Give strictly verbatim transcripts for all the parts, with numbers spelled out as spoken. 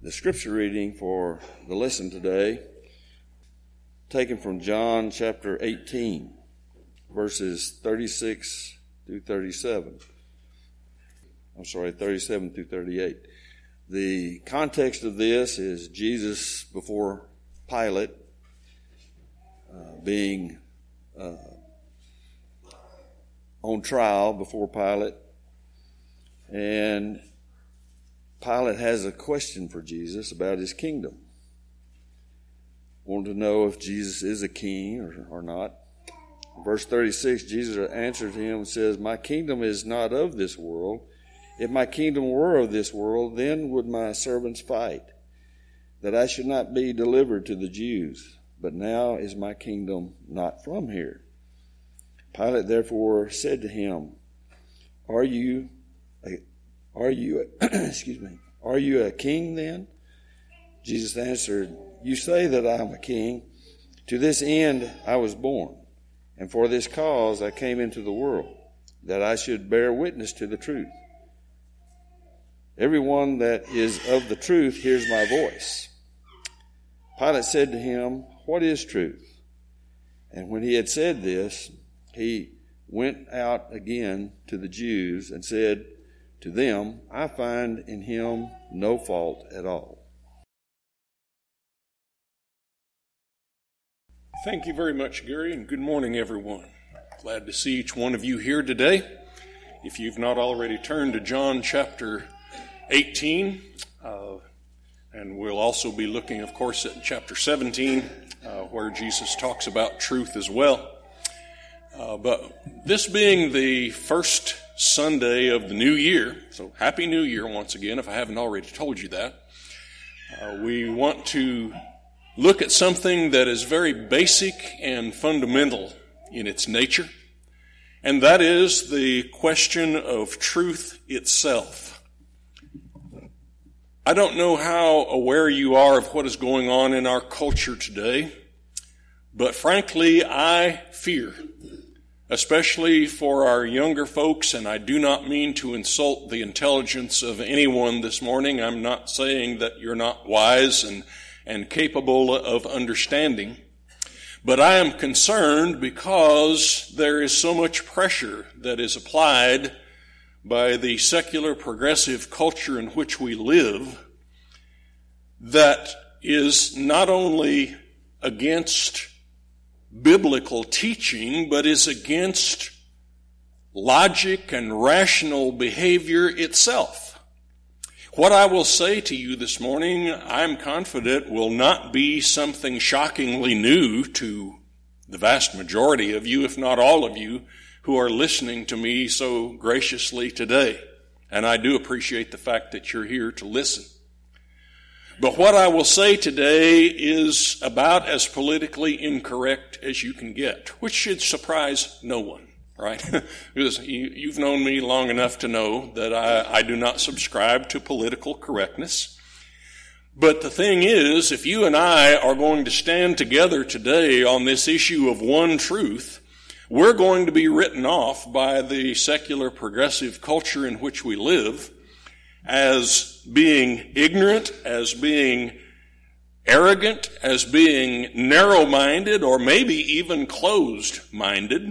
The scripture reading for the lesson today, taken from John chapter eighteen, verses thirty-six through thirty-seven. I'm sorry, thirty-seven through thirty-eight. The context of this is Jesus before Pilate, uh, being uh, on trial before Pilate, and Pilate has a question for Jesus about his kingdom. Wanted to know if Jesus is a king or, or not. Verse thirty-six, Jesus answered him and says, "My kingdom is not of this world. If my kingdom were of this world, then would my servants fight, that I should not be delivered to the Jews. But now is my kingdom not from here." Pilate therefore said to him, Are you a Are you, a, excuse me, are you a king then? Jesus answered, "You say that I am a king. To this end I was born, and for this cause I came into the world, that I should bear witness to the truth. Everyone that is of the truth hears my voice." Pilate said to him, "What is truth?" And when he had said this, he went out again to the Jews and said to them, "I find in him no fault at all." Thank you very much, Gary, and good morning, everyone. Glad to see each one of you here today. If you've not already turned to John chapter eighteen, uh, and we'll also be looking, of course, at chapter seventeen, uh, where Jesus talks about truth as well. Uh, but this being the first Sunday of the new year, so Happy New Year once again, if I haven't already told you that. Uh, we want to look at something that is very basic and fundamental in its nature, and that is the question of truth itself. I don't know how aware you are of what is going on in our culture today, but frankly, I fear, especially for our younger folks, and I do not mean to insult the intelligence of anyone this morning. I'm not saying that you're not wise and, and capable of understanding, but I am concerned because there is so much pressure that is applied by the secular progressive culture in which we live that is not only against biblical teaching, but is against logic and rational behavior itself. What I will say to you this morning, I'm confident, will not be something shockingly new to the vast majority of you, if not all of you, who are listening to me so graciously today. And I do appreciate the fact that you're here to listen. But what I will say today is about as politically incorrect as you can get, which should surprise no one, right? Because you've known me long enough to know that I, I do not subscribe to political correctness. But the thing is, if you and I are going to stand together today on this issue of one truth, we're going to be written off by the secular progressive culture in which we live as being ignorant, as being arrogant, as being narrow-minded, or maybe even closed-minded,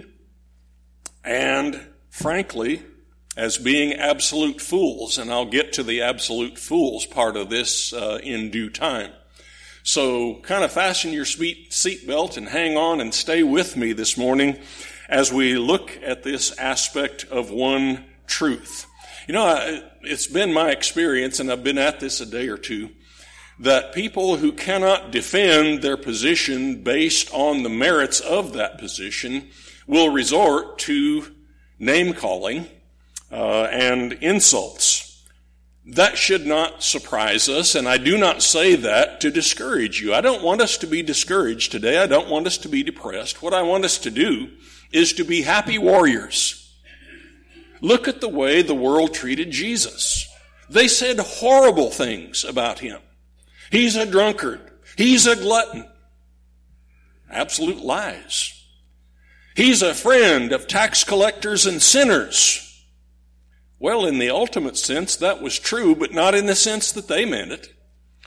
and frankly, as being absolute fools. And I'll get to the absolute fools part of this uh, in due time. So kind of fasten your seatbelt and hang on and stay with me this morning as we look at this aspect of one truth. You know, it's been my experience, and I've been at this a day or two, that people who cannot defend their position based on the merits of that position will resort to name-calling uh, and insults. That should not surprise us, and I do not say that to discourage you. I don't want us to be discouraged today. I don't want us to be depressed. What I want us to do is to be happy warriors. Look at the way the world treated Jesus. They said horrible things about him. He's a drunkard. He's a glutton. Absolute lies. He's a friend of tax collectors and sinners. Well, in the ultimate sense, that was true, but not in the sense that they meant it.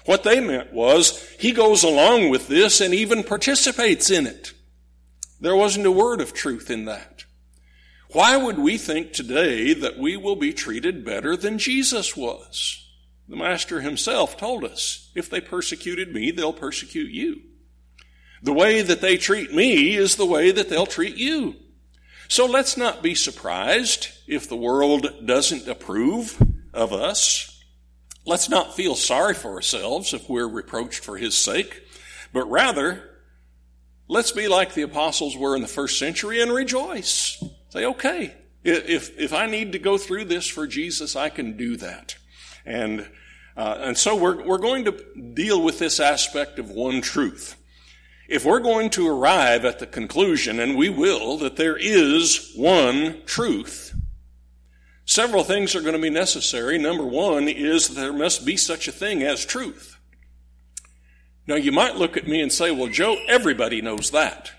What they meant was, he goes along with this and even participates in it. There wasn't a word of truth in that. Why would we think today that we will be treated better than Jesus was? The Master himself told us, if they persecuted me, they'll persecute you. The way that they treat me is the way that they'll treat you. So let's not be surprised if the world doesn't approve of us. Let's not feel sorry for ourselves if we're reproached for his sake, but rather, let's be like the apostles were in the first century and rejoice. Say, okay, if if I need to go through this for Jesus, I can do that. And uh, and so we're we're going to deal with this aspect of one truth. If we're going to arrive at the conclusion, and we will, that there is one truth, several things are going to be necessary. Number one is there must be such a thing as truth. Now, you might look at me and say, well, Joe, everybody knows that.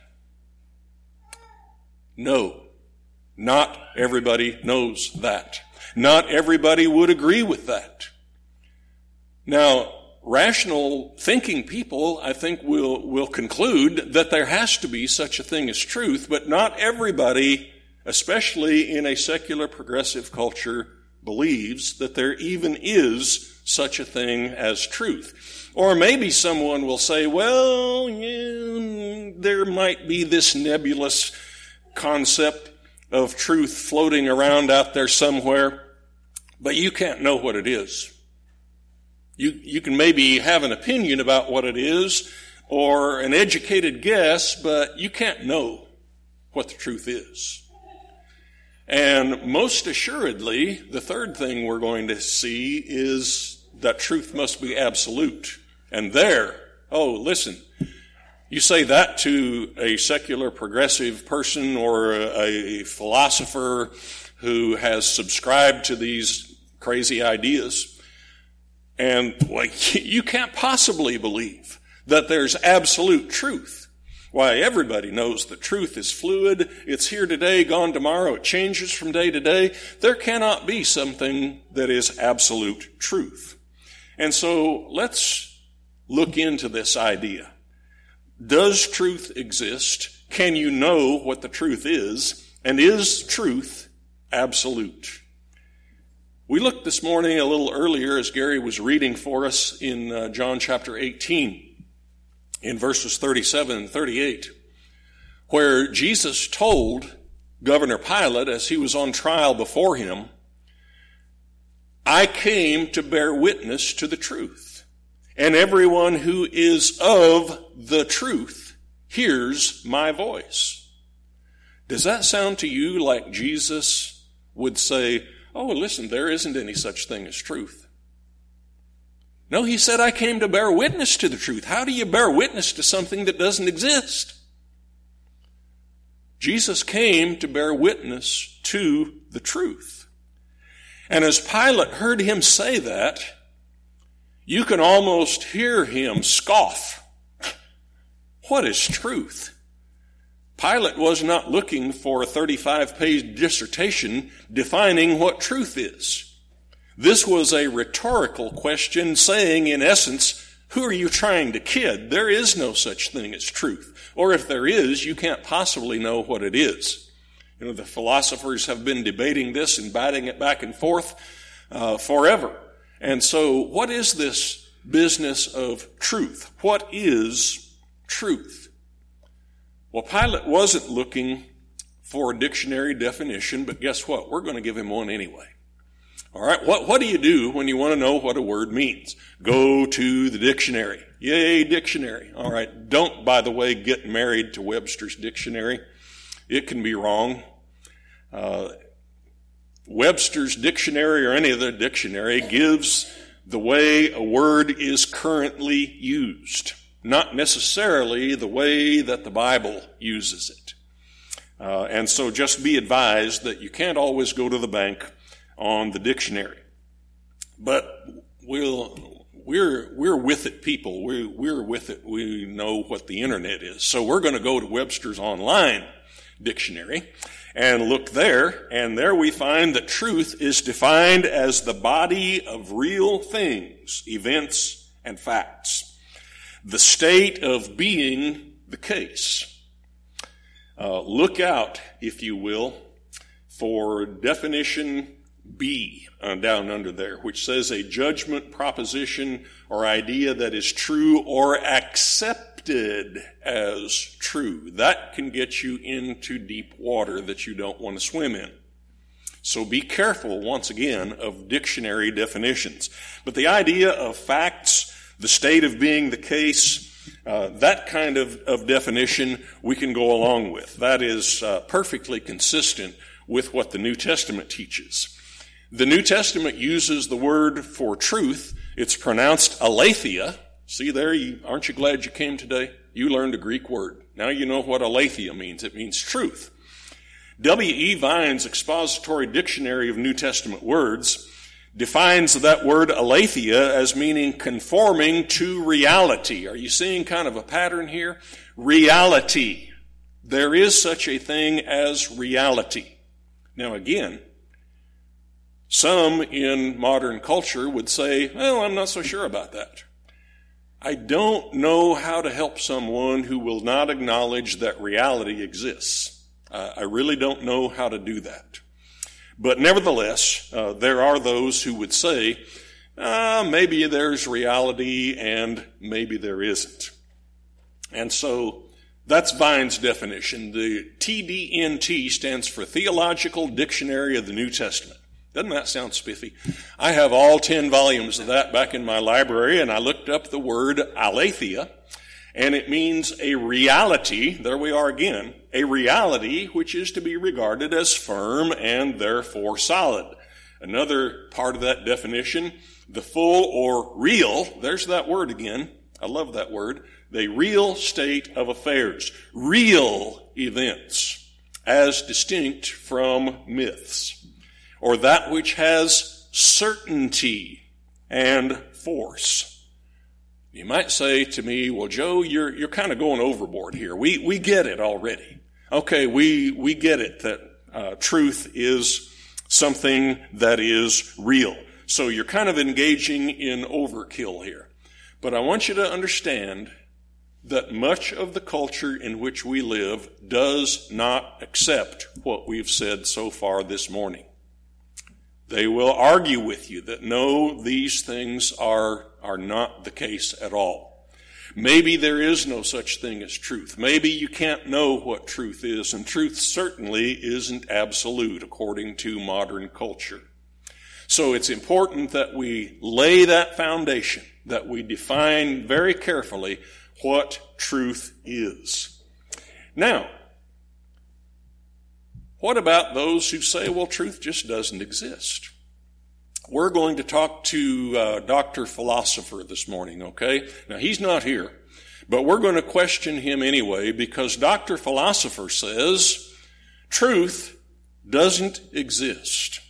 No, not everybody knows that. Not everybody would agree with that. Now, rational thinking people, I think, will, will conclude that there has to be such a thing as truth, but not everybody, especially in a secular progressive culture, believes that there even is such a thing as truth. Or maybe someone will say, well, yeah, there might be this nebulous concept of truth floating around out there somewhere, but you can't know what it is. You, you can maybe have an opinion about what it is or an educated guess, but you can't know what the truth is. And most assuredly, the third thing we're going to see is that truth must be absolute. And there, oh, listen, you say that to a secular progressive person or a, a philosopher who has subscribed to these crazy ideas, and like you can't possibly believe that there's absolute truth. Why, everybody knows that truth is fluid. It's here today, gone tomorrow. It changes from day to day. There cannot be something that is absolute truth. And so let's look into this idea. Does truth exist? Can you know what the truth is? And is truth absolute? We looked this morning a little earlier as Gary was reading for us in uh, John chapter eighteen, in verses thirty-seven and thirty-eight, where Jesus told Governor Pilate as he was on trial before him, I came to bear witness to the truth, and everyone who is of the truth hears my voice. Does that sound to you like Jesus would say, oh, listen, there isn't any such thing as truth? No, he said, I came to bear witness to the truth. How do you bear witness to something that doesn't exist? Jesus came to bear witness to the truth. And as Pilate heard him say that, you can almost hear him scoff. What is truth? Pilate was not looking for a thirty-five page dissertation defining what truth is. This was a rhetorical question saying, in essence, who are you trying to kid? There is no such thing as truth. Or if there is, you can't possibly know what it is. You know, the philosophers have been debating this and batting it back and forth uh, forever. And so what is this business of truth? What is truth? Well, Pilate wasn't looking for a dictionary definition, but guess what? We're going to give him one anyway. All right, what, what do you do when you want to know what a word means? Go to the dictionary. Yay, dictionary. All right, don't, by the way, get married to Webster's dictionary. It can be wrong. Uh, Webster's dictionary or any other dictionary gives the way a word is currently used, not necessarily the way that the Bible uses it. Uh, and so just be advised that you can't always go to the bank on the dictionary. But we'll, we're, we're with it people. We're, we're with it. We know what the internet is. So we're going to go to Webster's online dictionary and look there. And there we find that truth is defined as the body of real things, events, and facts. The state of being the case. Uh, look out, if you will, for definition B uh, down under there, which says a judgment, proposition, or idea that is true or accepted as true. That can get you into deep water that you don't want to swim in. So be careful, once again, of dictionary definitions. But the idea of facts, the state of being the case, uh, that kind of, of definition we can go along with. That is uh, perfectly consistent with what the New Testament teaches. The New Testament uses the word for truth. It's pronounced aletheia. See there, you, aren't you glad you came today? You learned a Greek word. Now you know what aletheia means. It means truth. W E Vine's Expository Dictionary of New Testament Words defines that word aletheia as meaning conforming to reality. Are you seeing kind of a pattern here? Reality. There is such a thing as reality. Now again, some in modern culture would say, well, I'm not so sure about that. I don't know how to help someone who will not acknowledge that reality exists. Uh, I really don't know how to do that. But nevertheless, uh, there are those who would say, uh, maybe there's reality and maybe there isn't. And so that's Vine's definition. The T D N T stands for Theological Dictionary of the New Testament. Doesn't that sound spiffy? I have all ten volumes of that back in my library, and I looked up the word aletheia, and it means a reality, there we are again, a reality which is to be regarded as firm and therefore solid. Another part of that definition, the full or real, there's that word again, I love that word, the real state of affairs, real events, as distinct from myths, or that which has certainty and force. You might say to me, well, Joe, you're you're kind of going overboard here. We we get it already. Okay, we we get it that uh, truth is something that is real. So you're kind of engaging in overkill here. But I want you to understand that much of the culture in which we live does not accept what we've said so far this morning. They will argue with you that no, these things are, are not the case at all. Maybe there is no such thing as truth. Maybe you can't know what truth is, and truth certainly isn't absolute according to modern culture. So it's important that we lay that foundation, that we define very carefully what truth is. Now, what about those who say, well, truth just doesn't exist? We're going to talk to uh, Doctor Philosopher this morning, okay? Now, he's not here, but we're going to question him anyway because Doctor Philosopher says truth doesn't exist.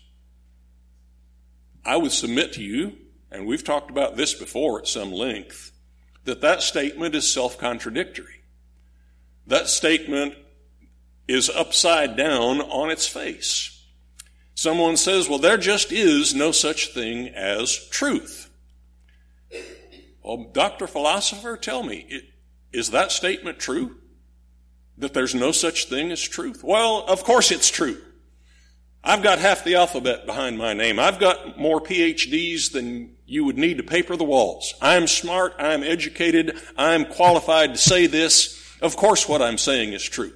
I would submit to you, and we've talked about this before at some length, that that statement is self-contradictory. That statement is upside down on its face. Someone says, well, there just is no such thing as truth. Well, Doctor Philosopher, tell me, is that statement true? That there's no such thing as truth? Well, of course it's true. I've got half the alphabet behind my name. I've got more P H Ds than you would need to paper the walls. I'm smart, I'm educated, I'm qualified to say this. Of course what I'm saying is true.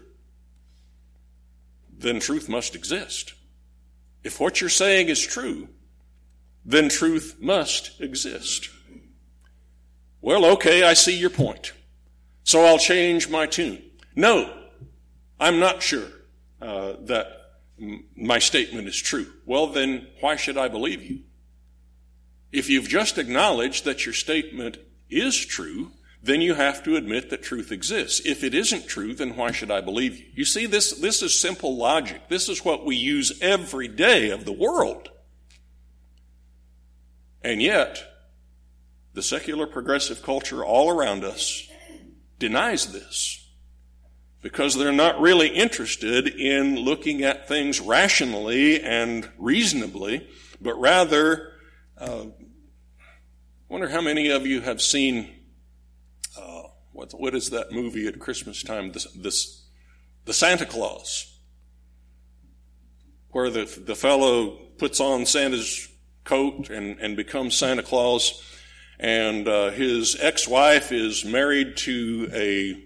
Then truth must exist. If what you're saying is true, then truth must exist. Well, okay, I see your point. So I'll change my tune. No, I'm not sure uh, that m- my statement is true. Well, then why should I believe you? If you've just acknowledged that your statement is true, then you have to admit that truth exists. If it isn't true, then why should I believe you? You see, this, this is simple logic. This is what we use every day of the world. And yet, the secular progressive culture all around us denies this because they're not really interested in looking at things rationally and reasonably, but rather, uh, wonder how many of you have seen, uh, what, what is that movie at Christmas time, this, this, the Santa Claus, where the, the fellow puts on Santa's coat and, and becomes Santa Claus, and uh, his ex-wife is married to a,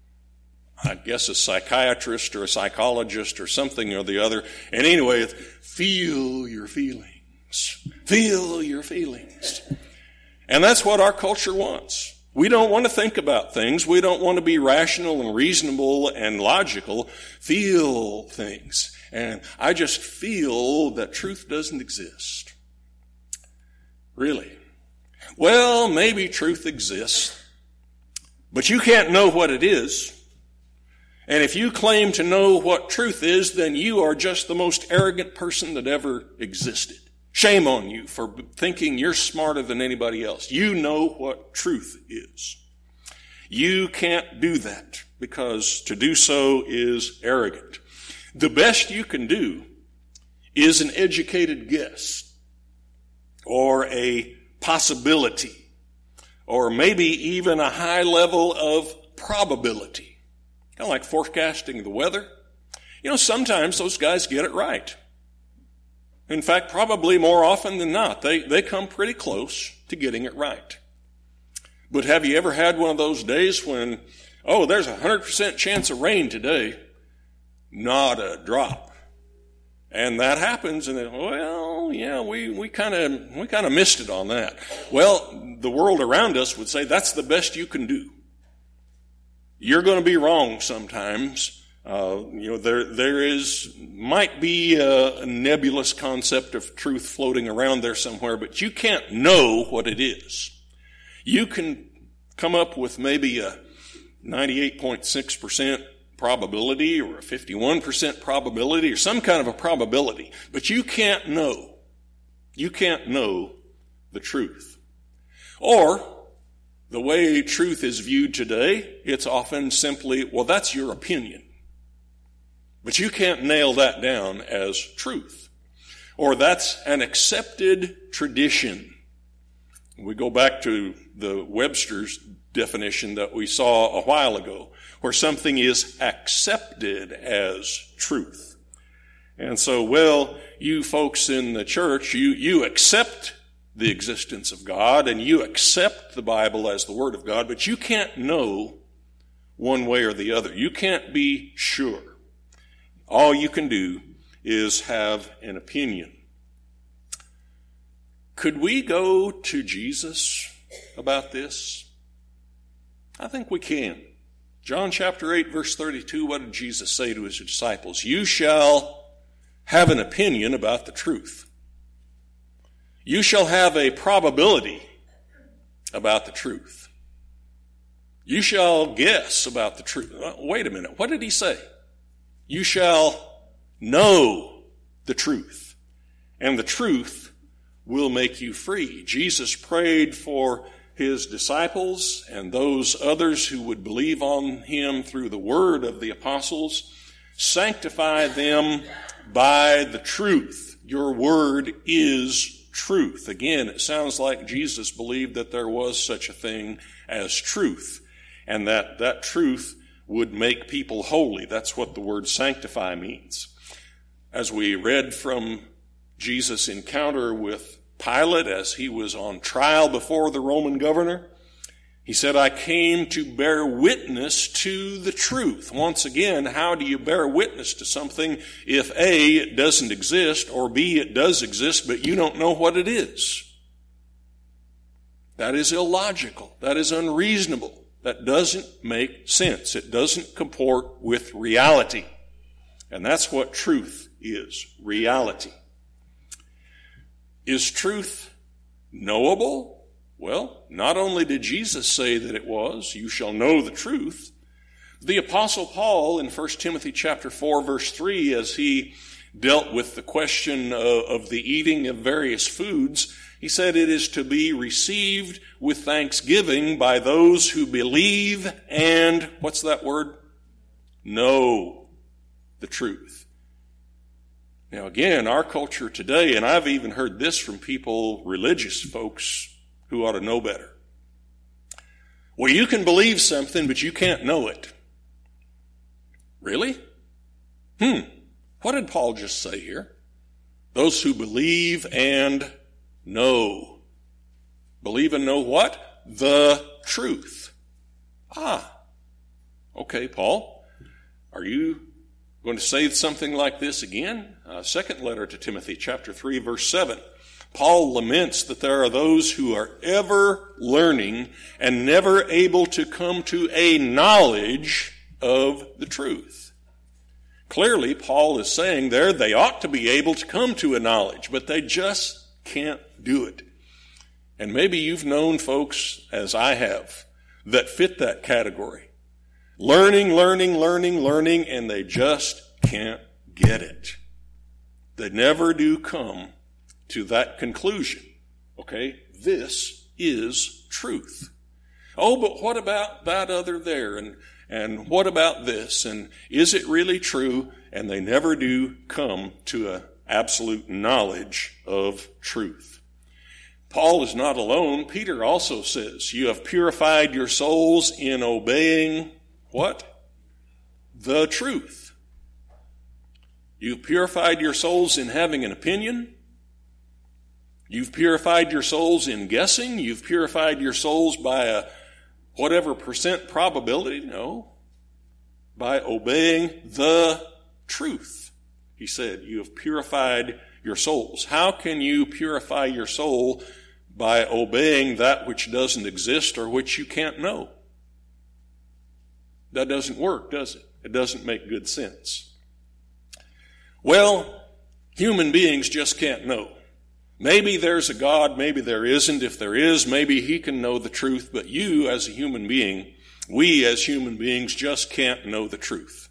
I guess, a psychiatrist or a psychologist or something or the other. And anyway, feel your feelings. Feel your feelings. And that's what our culture wants. We don't want to think about things. We don't want to be rational and reasonable and logical. Feel things. And I just feel that truth doesn't exist. Really? Well, maybe truth exists, but you can't know what it is. And if you claim to know what truth is, then you are just the most arrogant person that ever existed. Shame on you for thinking you're smarter than anybody else. You know what truth is. You can't do that because to do so is arrogant. The best you can do is an educated guess or a possibility or maybe even a high level of probability. Kind of like forecasting the weather. You know, sometimes those guys get it right. In fact, probably more often than not, they, they come pretty close to getting it right. But have you ever had one of those days when, oh, there's a one hundred percent chance of rain today? Not a drop. And that happens, and then, well, yeah, we, we kind of we kind of missed it on that. Well, the world around us would say that's the best you can do. You're going to be wrong sometimes. Uh, you know, there there is might be a, a nebulous concept of truth floating around there somewhere, but you can't know what it is. You can come up with maybe a ninety-eight point six percent probability or a fifty-one percent probability or some kind of a probability, but you can't know. You can't know the truth. Or, the way truth is viewed today, it's often simply, well, that's your opinion. But you can't nail that down as truth. Or that's an accepted tradition. We go back to the Webster's definition that we saw a while ago, where something is accepted as truth. And so, well, you folks in the church, you, you accept the existence of God and you accept the Bible as the Word of God, but you can't know one way or the other. You can't be sure. All you can do is have an opinion. Could we go to Jesus about this? I think we can. John chapter eight, verse thirty-two, what did Jesus say to his disciples? You shall have an opinion about the truth. You shall have a probability about the truth. You shall guess about the truth. Wait a minute, what did he say? You shall know the truth, and the truth will make you free. Jesus prayed for his disciples and those others who would believe on him through the word of the apostles. Sanctify them by the truth. Your word is truth. Again, it sounds like Jesus believed that there was such a thing as truth, and that that truth would make people holy. That's what the word sanctify means. As we read from Jesus' encounter with Pilate as he was on trial before the Roman governor, he said, I came to bear witness to the truth. Once again, how do you bear witness to something if A, it doesn't exist, or B, it does exist, but you don't know what it is? That is illogical. That is unreasonable. That doesn't make sense. It doesn't comport with reality. And that's what truth is, reality. Is truth knowable? Well, not only did Jesus say that it was, you shall know the truth. The Apostle Paul in First Timothy chapter four, verse three, as he dealt with the question of, of the eating of various foods, he said it is to be received with thanksgiving by those who believe and, what's that word? Know the truth. Now again, our culture today, and I've even heard this from people, religious folks, who ought to know better. Well, you can believe something, but you can't know it. Really? Hmm. What did Paul just say here? Those who believe and know. Believe and know what? The truth. Ah. Okay, Paul. Are you going to say something like this again? Uh, second letter to Timothy, chapter three, verse seven. Paul laments that there are those who are ever learning and never able to come to a knowledge of the truth. Clearly, Paul is saying there they ought to be able to come to a knowledge, but they just can't do it. And maybe you've known folks, as I have, that fit that category. Learning, learning, learning, learning, and they just can't get it. They never do come to that conclusion. Okay, this is truth. Oh, but what about that other there? And, and what about this? And is it really true? And they never do come to an absolute knowledge of truth. Paul is not alone. Peter also says, you have purified your souls in obeying what? The truth. You've purified your souls in having an opinion. You've purified your souls in guessing. You've purified your souls by a whatever percent probability. No. By obeying the truth. He said, you have purified your souls. How can you purify your soul by obeying that which doesn't exist or which you can't know? That doesn't work, does it? It doesn't make good sense. Well, human beings just can't know. Maybe there's a God, maybe there isn't. If there is, maybe he can know the truth. But you, as a human being, we as human beings just can't know the truth.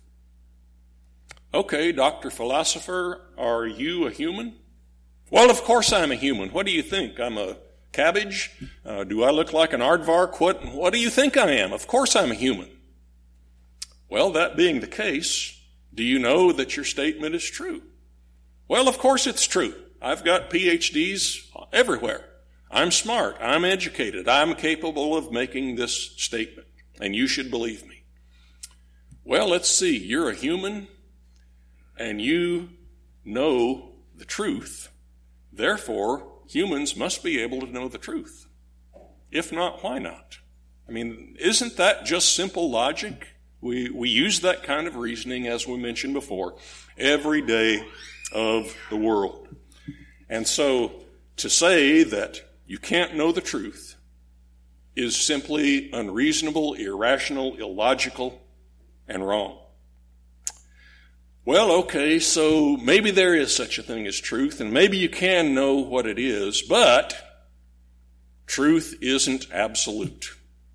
Okay, Doctor Philosopher, are you a human? Well, of course I'm a human. What do you think? I'm a cabbage? Uh, do I look like an aardvark? What, what do you think I am? Of course I'm a human. Well, that being the case, do you know that your statement is true? Well, of course it's true. I've got P H Ds everywhere. I'm smart. I'm educated. I'm capable of making this statement, and you should believe me. Well, let's see. You're a human, and you know the truth. Therefore, humans must be able to know the truth. If not, why not? I mean, isn't that just simple logic? We, we use that kind of reasoning, as we mentioned before, every day of the world. And so to say that you can't know the truth is simply unreasonable, irrational, illogical, and wrong. Well, okay, so maybe there is such a thing as truth, and maybe you can know what it is, but truth isn't absolute.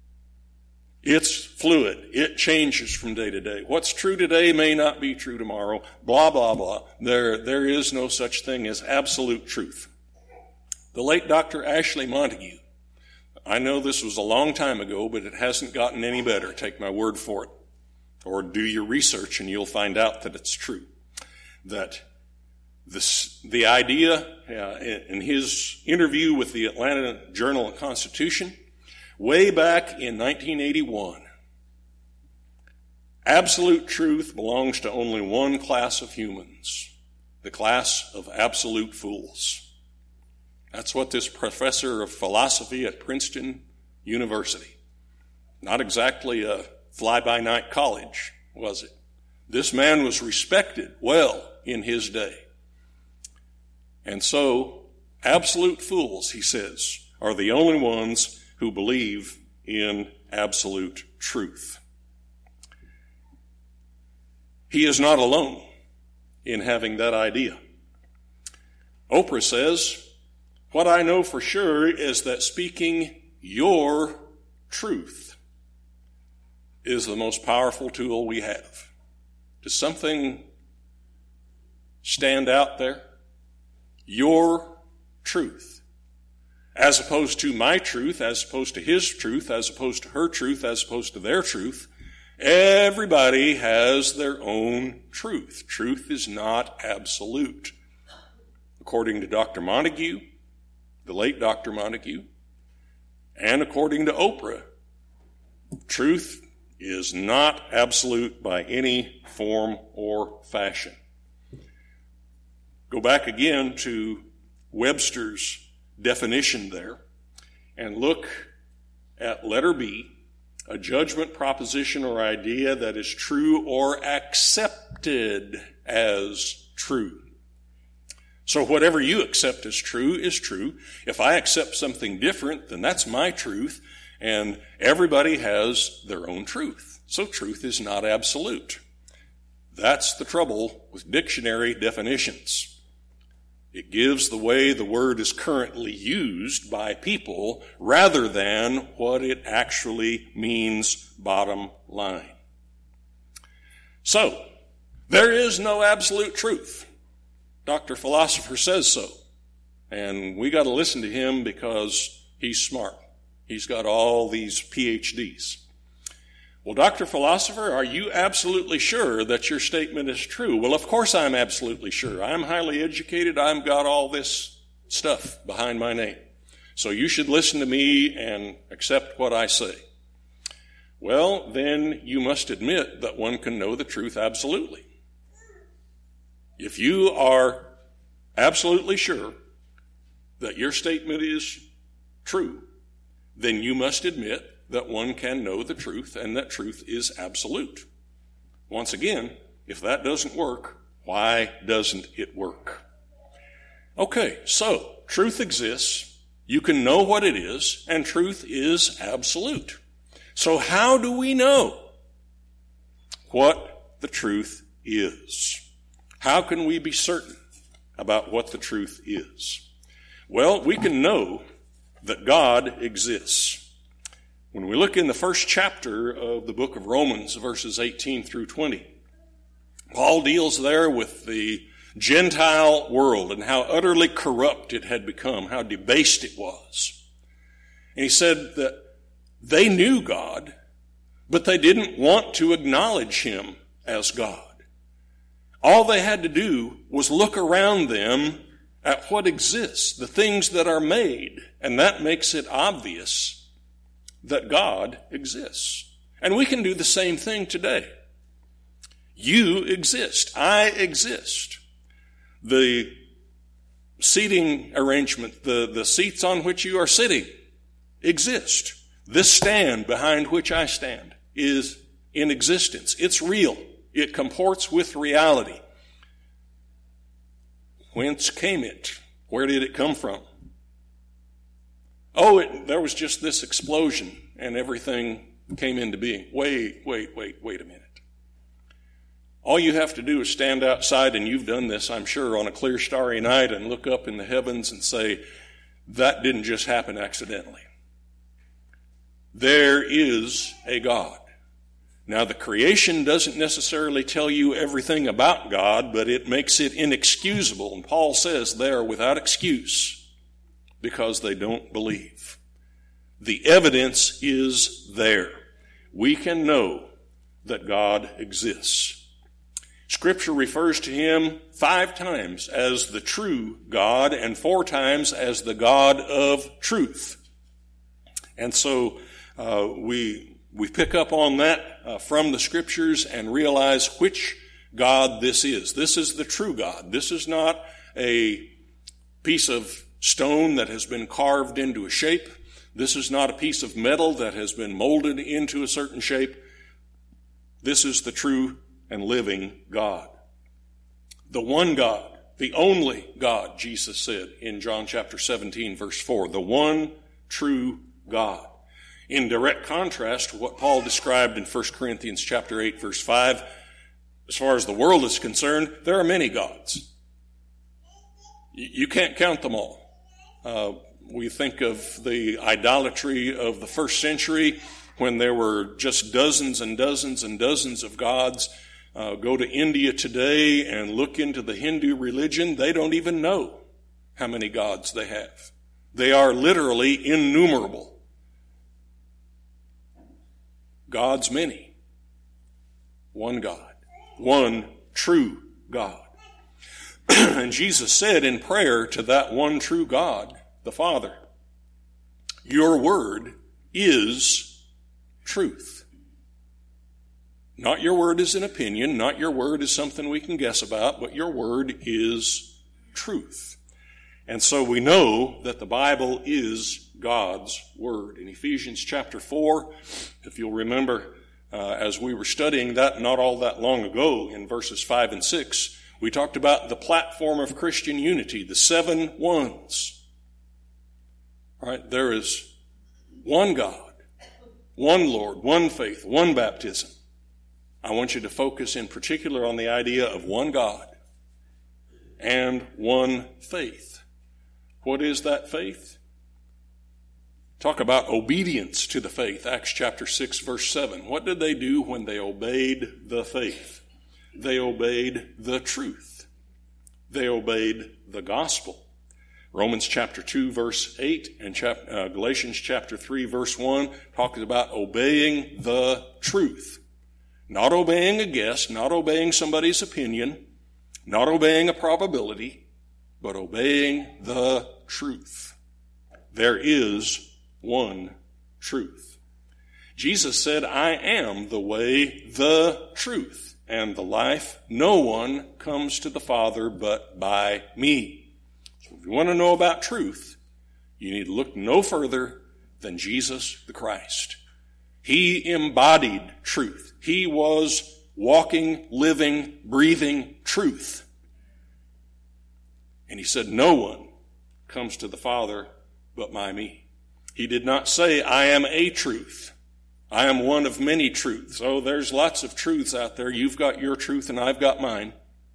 It's fluid. It changes from day to day. What's true today may not be true tomorrow. Blah, blah, blah. There, there is no such thing as absolute truth. The late Doctor Ashley Montague, I know this was a long time ago, but it hasn't gotten any better. Take my word for it. Or do your research and you'll find out that it's true. That this, the idea uh, in his interview with the Atlanta Journal-Constitution, way back in nineteen eighty-one, absolute truth belongs to only one class of humans, the class of absolute fools. That's what this professor of philosophy at Princeton University, not exactly a fly-by-night college, was it? This man was respected well in his day. And so, absolute fools, he says, are the only ones who believe in absolute truth. He is not alone in having that idea. Oprah says, what I know for sure is that speaking your truth is the most powerful tool we have. Does something stand out there? Your truth. As opposed to my truth, as opposed to his truth, as opposed to her truth, as opposed to their truth. Everybody has their own truth. Truth is not absolute. According to Doctor Montague, the late Doctor Montague, And according to Oprah, truth is not absolute by any form or fashion. Go back again to Webster's definition there and look at letter B, a judgment, proposition, or idea that is true or accepted as true. So whatever you accept as true is true. If I accept something different, then that's my truth, and everybody has their own truth. So truth is not absolute. That's the trouble with dictionary definitions. It gives the way the word is currently used by people rather than what it actually means bottom line. So, there is no absolute truth. Doctor Philosopher says so. And we got to listen to him because he's smart. He's got all these P H Ds. Well, Doctor Philosopher, are you absolutely sure that your statement is true? Well, of course I'm absolutely sure. I'm highly educated. I've got all this stuff behind my name. So you should listen to me and accept what I say. Well, then you must admit that one can know the truth absolutely. If you are absolutely sure that your statement is true, then you must admit that one can know the truth and that truth is absolute. Once again, if that doesn't work, why doesn't it work? Okay, so truth exists, you can know what it is, and truth is absolute. So how do we know what the truth is? How can we be certain about what the truth is? Well, we can know that God exists. When we look in the first chapter of the book of Romans, verses eighteen through twenty, Paul deals there with the Gentile world and how utterly corrupt it had become, how debased it was. And he said that they knew God, but they didn't want to acknowledge him as God. All they had to do was look around them at what exists, the things that are made, and that makes it obvious that God exists. And we can do the same thing today. You exist. I exist. The seating arrangement, the, the seats on which you are sitting exist. This stand behind which I stand is in existence. It's real. It comports with reality. Whence came it? Where did it come from? Oh, it, there was just this explosion and everything came into being. Wait, wait, wait, wait a minute. All you have to do is stand outside, and you've done this, I'm sure, on a clear, starry night and look up in the heavens and say, that didn't just happen accidentally. There is a God. Now, the creation doesn't necessarily tell you everything about God, but it makes it inexcusable. And Paul says they are without excuse because they don't believe. The evidence is there. We can know that God exists. Scripture refers to him five times as the true God and four times as the God of truth. And so uh, we we pick up on that uh, from the Scriptures and realize which God this is. This is the true God. This is not a piece of stone that has been carved into a shape. This is not a piece of metal that has been molded into a certain shape. This is the true and living God. The one God, the only God, Jesus said in John chapter seventeen, verse four, the one true God. In direct contrast to what Paul described in First Corinthians chapter eight, verse five, as far as the world is concerned, there are many gods. You can't count them all. Uh, we think of the idolatry of the first century when there were just dozens and dozens and dozens of gods. Uh, go to India today and look into the Hindu religion. They don't even know how many gods they have. They are literally innumerable. God's many. One God. One true God. And Jesus said in prayer to that one true God, the Father, your word is truth. Not your word is an opinion, not your word is something we can guess about, but your word is truth. And so we know that the Bible is God's word. In Ephesians chapter four, if you'll remember, uh, as we were studying that not all that long ago in verses five and six, we talked about the platform of Christian unity, the seven ones. All right, there is one God, one Lord, one faith, one baptism. I want you to focus in particular on the idea of one God and one faith. What is that faith? Talk about obedience to the faith. Acts chapter six, verse seven. What did they do when they obeyed the faith? They obeyed the truth. They obeyed the gospel. Romans chapter two, verse eight, and chap- uh, Galatians chapter three, verse one talks about obeying the truth. Not obeying a guess, not obeying somebody's opinion, not obeying a probability, but obeying the truth. There is one truth. Jesus said, I am the way, the truth, and the life. No one comes to the Father but by me. So if you want to know about truth, you need to look no further than Jesus the Christ. He embodied truth. He was walking, living, breathing truth. And he said, no one comes to the Father but by me. He did not say, I am a truth. I am one of many truths. Oh, there's lots of truths out there. You've got your truth and I've got mine.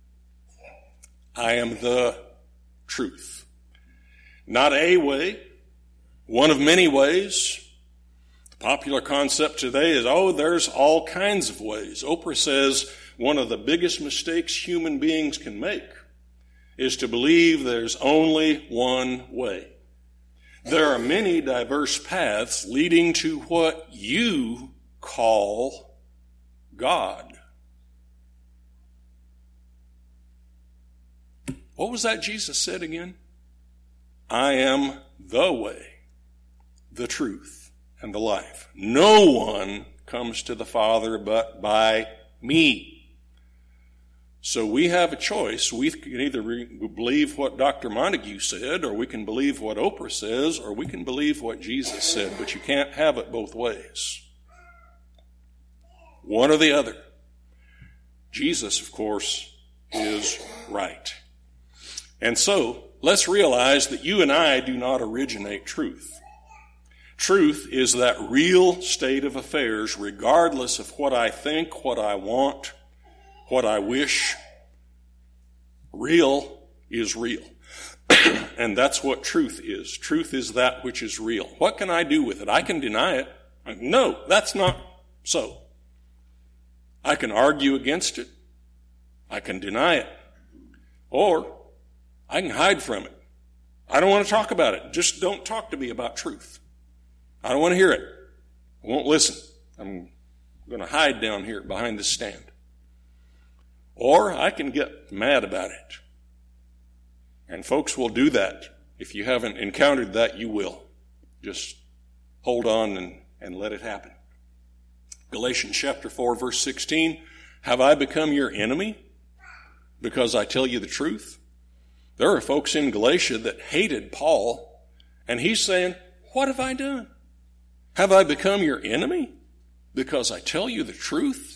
I am the truth. Not a way, one of many ways. The popular concept today is, oh, there's all kinds of ways. Oprah says one of the biggest mistakes human beings can make is to believe there's only one way. There are many diverse paths leading to what you call God. What was that Jesus said again? I am the way, the truth, and the life. No one comes to the Father but by me. So we have a choice. We can either re- believe what Doctor Montague said, or we can believe what Oprah says, or we can believe what Jesus said, but you can't have it both ways. One or the other. Jesus, of course, is right. And so, let's realize that you and I do not originate truth. Truth is that real state of affairs, regardless of what I think, what I want, what I wish. Real is real. And that's what truth is. Truth is that which is real. What can I do with it? I can deny it. No, that's not so. I can argue against it. I can deny it. Or I can hide from it. I don't want to talk about it. Just don't talk to me about truth. I don't want to hear it. I won't listen. I'm going to hide down here behind this stand. Or I can get mad about it. And folks will do that. If you haven't encountered that, you will. Just hold on and, and let it happen. Galatians chapter four, verse sixteen, have I become your enemy because I tell you the truth? There are folks in Galatia that hated Paul, and he's saying, what have I done? Have I become your enemy because I tell you the truth?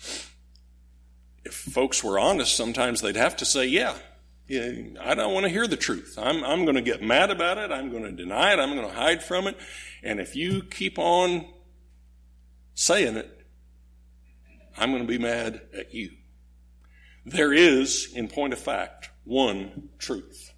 If folks were honest, sometimes they'd have to say, yeah, yeah I don't want to hear the truth. I'm, I'm going to get mad about it. I'm going to deny it. I'm going to hide from it. And if you keep on saying it, I'm going to be mad at you. There is, in point of fact, one truth.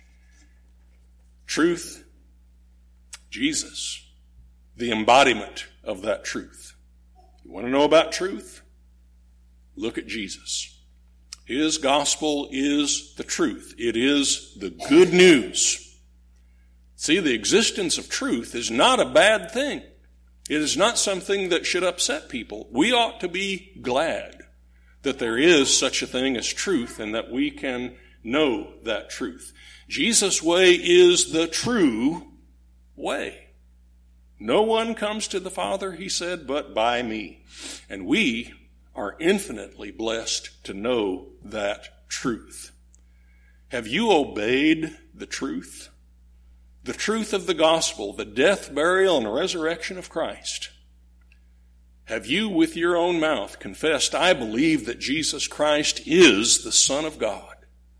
Truth, Jesus, the embodiment of that truth. You want to know about truth? Look at Jesus. His gospel is the truth. It is the good news. See, the existence of truth is not a bad thing. It is not something that should upset people. We ought to be glad that there is such a thing as truth and that we can know that truth. Jesus' way is the true way. No one comes to the Father, he said, but by me. And we are infinitely blessed to know that truth. Have you obeyed the truth? The truth of the gospel, the death, burial, and resurrection of Christ. Have you with your own mouth confessed, I believe that Jesus Christ is the Son of God?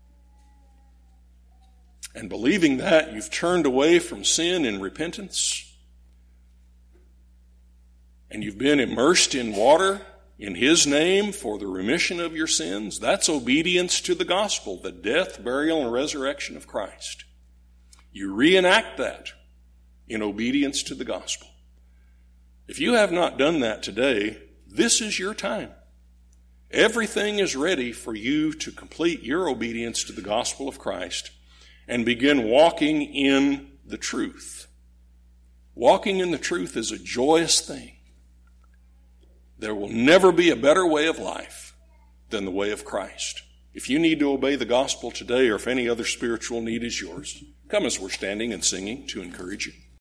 And believing that, you've turned away from sin in repentance, and you've been immersed in water in His name for the remission of your sins. That's obedience to the gospel, the death, burial, and resurrection of Christ. You reenact that in obedience to the gospel. If you have not done that today, this is your time. Everything is ready for you to complete your obedience to the gospel of Christ and begin walking in the truth. Walking in the truth is a joyous thing. There will never be a better way of life than the way of Christ. If you need to obey the gospel today, or if any other spiritual need is yours, come as we're standing and singing to encourage you.